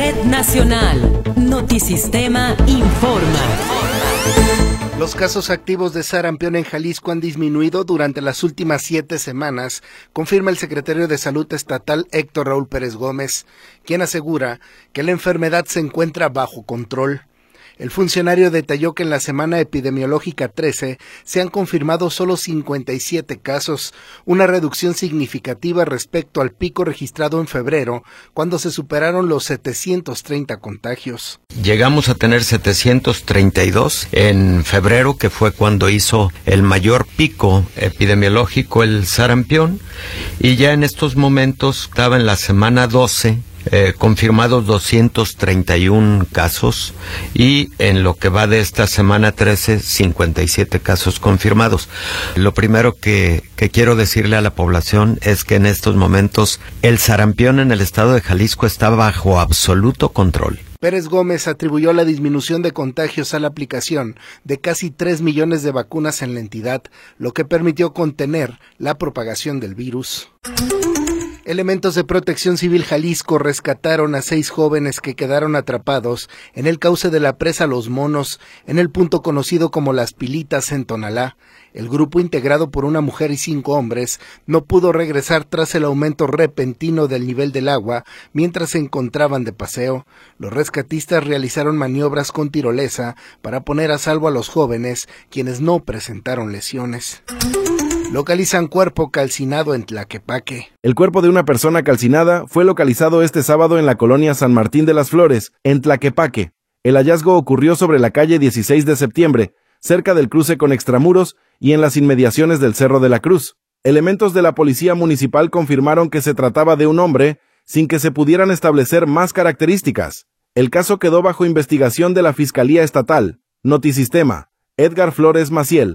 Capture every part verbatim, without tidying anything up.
Red Nacional. Notisistema informa. Los casos activos de sarampión en Jalisco han disminuido durante las últimas siete semanas, confirma el secretario de Salud Estatal Héctor Raúl Pérez Gómez, quien asegura que la enfermedad se encuentra bajo control. El funcionario detalló que en la semana epidemiológica trece se han confirmado solo cincuenta y siete casos, una reducción significativa respecto al pico registrado en febrero, cuando se superaron los setecientos treinta contagios. Llegamos a tener setecientos treinta y dos en febrero, que fue cuando hizo el mayor pico epidemiológico el sarampión, y ya en estos momentos estaba en la semana doce, Eh, confirmados doscientos treinta y uno casos, y en lo que va de esta semana trece, cincuenta y siete casos confirmados. Lo primero que, que quiero decirle a la población es que en estos momentos el sarampión en el estado de Jalisco está bajo absoluto control. Pérez Gómez atribuyó la disminución de contagios a la aplicación de casi tres millones de vacunas en la entidad, lo que permitió contener la propagación del virus. Elementos de Protección Civil Jalisco rescataron a seis jóvenes que quedaron atrapados en el cauce de la presa Los Monos, en el punto conocido como Las Pilitas en Tonalá. El grupo, integrado por una mujer y cinco hombres, no pudo regresar tras el aumento repentino del nivel del agua mientras se encontraban de paseo. Los rescatistas realizaron maniobras con tirolesa para poner a salvo a los jóvenes, quienes no presentaron lesiones. Localizan cuerpo calcinado en Tlaquepaque. El cuerpo de una persona calcinada fue localizado este sábado en la colonia San Martín de las Flores, en Tlaquepaque. El hallazgo ocurrió sobre la calle dieciséis de septiembre, cerca del cruce con Extramuros y en las inmediaciones del Cerro de la Cruz. Elementos de la policía municipal confirmaron que se trataba de un hombre, sin que se pudieran establecer más características. El caso quedó bajo investigación de la Fiscalía Estatal. Notisistema, Edgar Flores Maciel.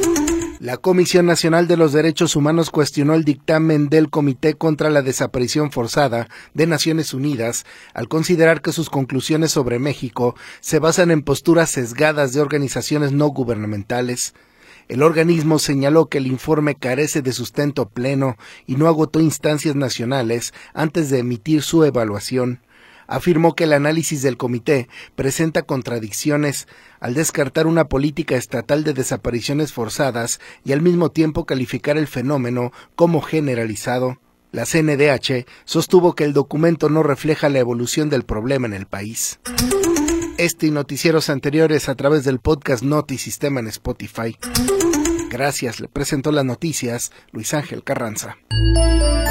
La Comisión Nacional de los Derechos Humanos cuestionó el dictamen del Comité contra la Desaparición Forzada de Naciones Unidas al considerar que sus conclusiones sobre México se basan en posturas sesgadas de organizaciones no gubernamentales. El organismo señaló que el informe carece de sustento pleno y no agotó instancias nacionales antes de emitir su evaluación. Afirmó que el análisis del comité presenta contradicciones al descartar una política estatal de desapariciones forzadas y al mismo tiempo calificar el fenómeno como generalizado. La C N D H sostuvo que el documento no refleja la evolución del problema en el país. Este y noticieros anteriores a través del podcast Notisistema en Spotify. Gracias, le presentó las noticias Luis Ángel Carranza.